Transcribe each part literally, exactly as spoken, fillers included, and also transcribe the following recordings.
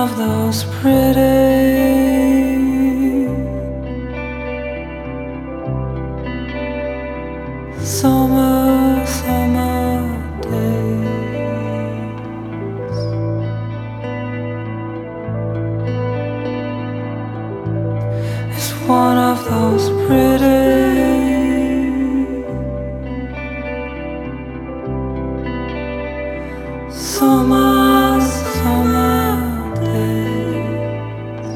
of those pretty summer, summer days. It's one of those pretty summer, summer days.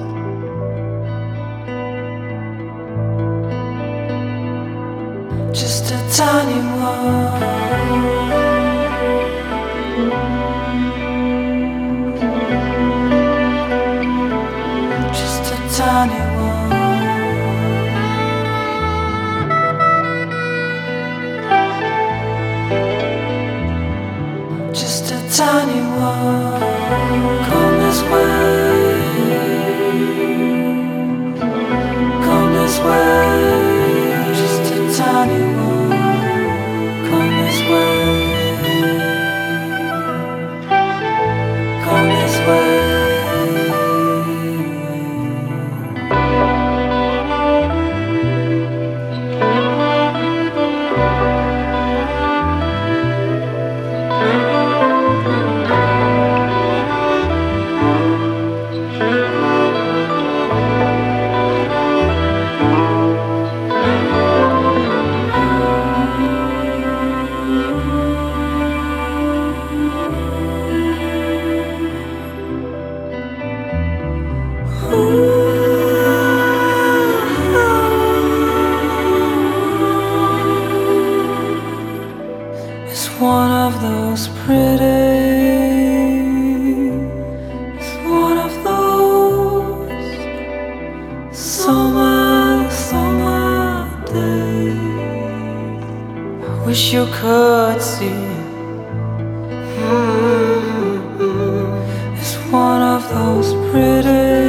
Just a tiny one, just a tiny one, just a tiny one. Come this way, come this way. Just a tiny one. Come this way, come this way. It's one of those pretty, it's one of those summer, summer days. I wish you could see. Mm-hmm. It's one of those pretty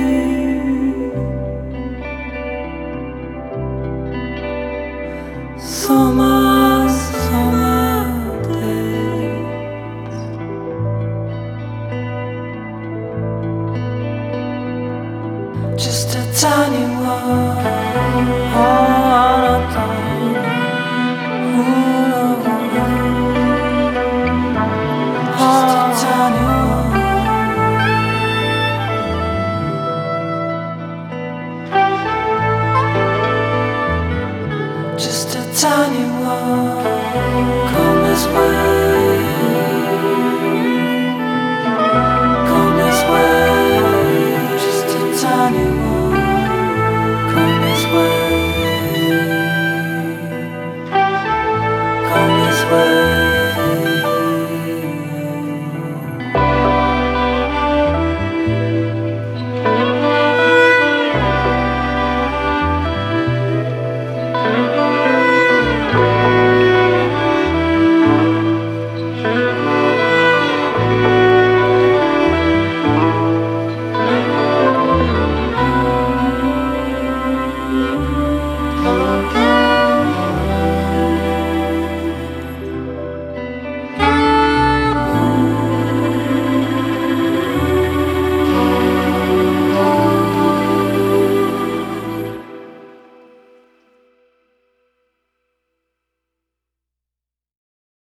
summer, summer days. Just a tiny one. Oh, no, no. Ooh, no, no. Just a tiny one. Just a tiny one.